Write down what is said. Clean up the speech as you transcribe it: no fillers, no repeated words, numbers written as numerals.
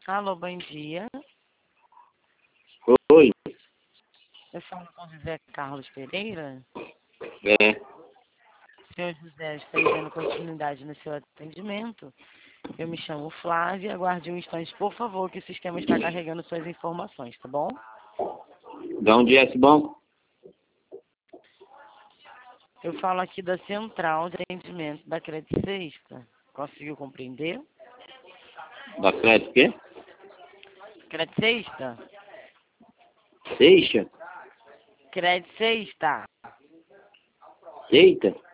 Alô, bom dia. Oi. Eu falo com José Carlos Pereira. É. Senhor José, está dando continuidade no seu atendimento. Eu me chamo Flávia. Aguarde um instante, por favor, que o sistema está carregando suas informações, tá bom? De onde é esse banco? Eu falo aqui da Central de Atendimento da Crédito Sexta. Conseguiu compreender? Da Crédito quê? Crédito Sexta? Seixa? Crédito Sexta. Eita.